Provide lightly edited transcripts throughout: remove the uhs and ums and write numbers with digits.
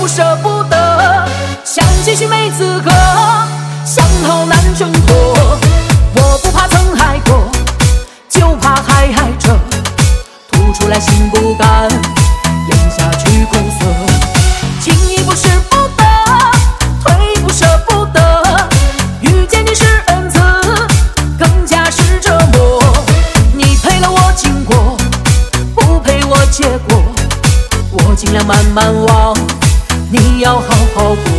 不舍不得，想继续没资格，想逃难挣脱。我不怕曾爱过，就怕还爱着，吐出来心不甘，咽下去苦涩。情义不是不得，退不舍不得，遇见你是恩赐，更加是折磨。你陪了我经过，不陪我结果，我尽量慢慢忘，你要好好过。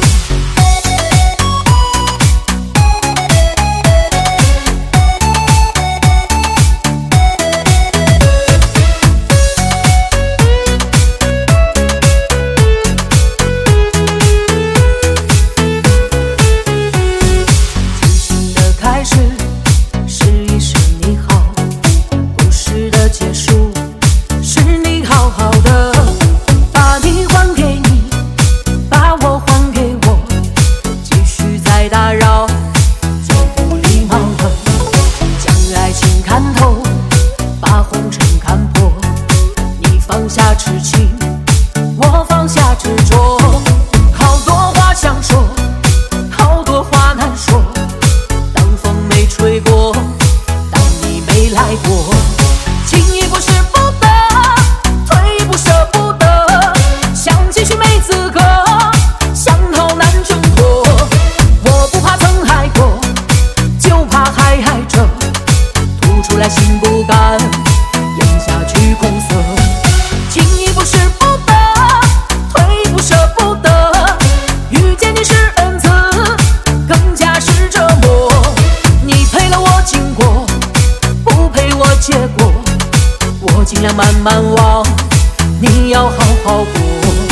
放下痴情，我放下执着，好多话想说，好多话难说。当风没吹过，当你没来过，情义不是不得，退不舍不得，想继续没资格，想逃难挣脱。我不怕曾爱过，就怕还爱着，吐出来心不甘，咽下去苦涩。情义不是不得，退不舍不得，遇见你是恩赐，更加是折磨。你陪了我经过，不陪我结果，我尽量慢慢忘，你要好好过。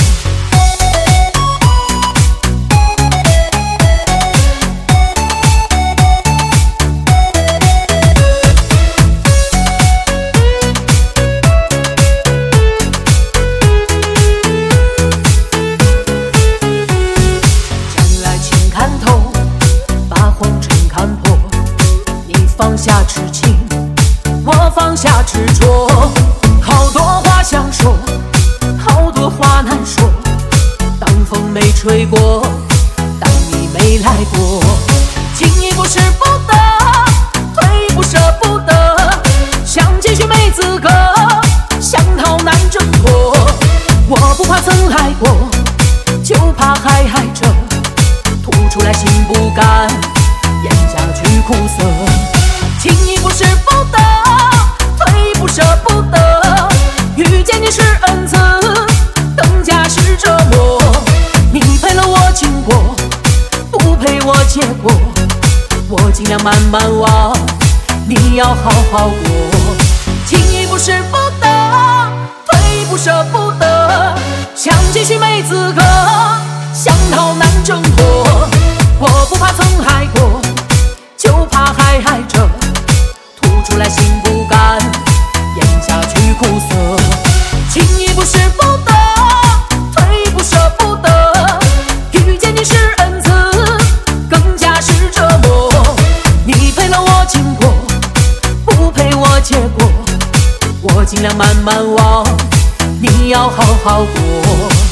放下痴情，我放下执着，好多话想说，好多话难说。当风没吹过，当你没来过，情义不是不得，退不舍不得，想继续没资格，想逃难挣脱。我不怕曾爱过，就怕还爱着，吐出来心不甘，咽下去苦涩。情义不是不得，退不舍不得，遇见你是恩赐，更加是折磨。你陪了我经过，不陪我结果，我尽量慢慢忘，你要好好过。情义不是不得，退不舍不得，想继续没资格，想逃难挣脱。我不怕曾爱过，就怕还爱着，吐出来心不甘，咽下去苦涩。情义不是不得，退不舍不得，遇见你是恩赐，更加是折磨。你陪了我经过，不陪我结果，我尽量慢慢忘，你要好好过。